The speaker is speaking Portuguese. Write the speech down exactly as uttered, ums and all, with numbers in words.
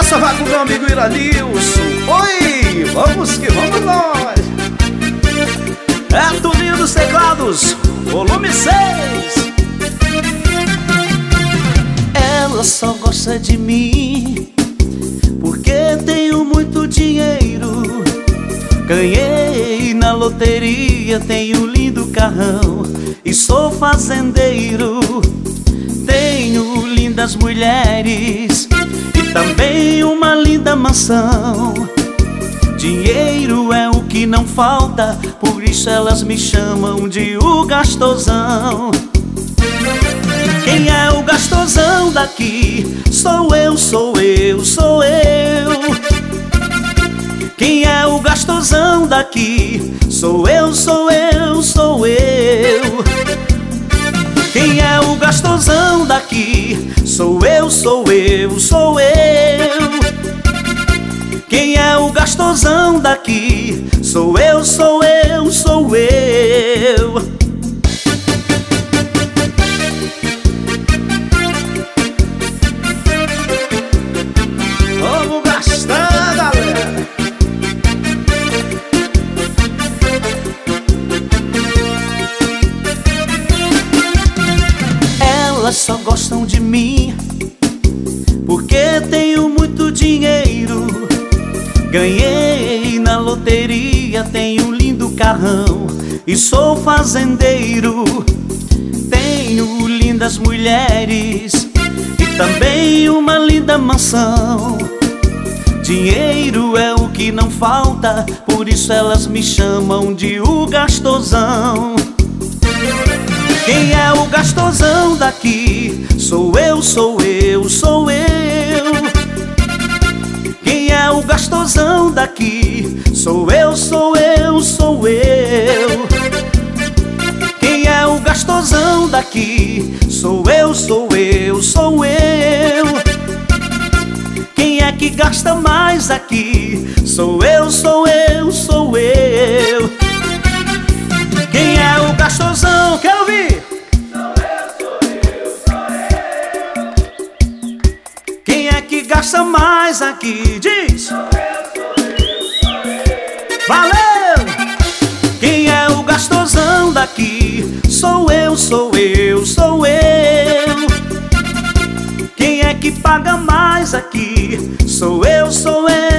Essa vai pro meu amigo Iranilson. Oi, vamos que vamos nós. É Toninho dos Teclados, volume seis. Ela só gosta de mim porque tenho muito dinheiro. Ganhei na loteria, tenho um lindo carrão e sou fazendeiro. Tenho lindas mulheres e também uma linda mansão. Dinheiro é o que não falta, por isso elas me chamam de o gastosão. Quem é o gastosão daqui? Sou eu, sou eu, sou eu. Quem é o gastosão daqui? Sou eu, sou eu, sou eu. Quem é o gastosão daqui? Sou eu, sou eu, sou eu. Quem é o gastosão daqui? Sou eu, sou eu, sou eu. Vamos gastar, galera. Elas só gostam de mim porque tenho muito dinheiro. Ganhei na loteria, tenho um lindo carrão e sou fazendeiro. Tenho lindas mulheres e também uma linda mansão. Dinheiro é o que não falta, por isso elas me chamam de o gastosão. Quem é o gastosão daqui? Sou eu, sou eu, sou eu. Quem é o gastosão daqui? Sou eu, sou eu, sou eu. Quem é o gastosão daqui? Sou eu, sou eu, sou eu. Quem é que gasta mais aqui? Sou eu, sou eu, sou eu. Quem é o gastosão? Quero ouvir! Sou eu, sou eu, sou eu. Quem é que gasta mais aqui? Diz! Sou eu, sou eu, sou eu. Valeu! Quem é o gastosão daqui? Sou eu, sou eu, sou eu. Quem é que paga mais aqui? Sou eu, sou eu.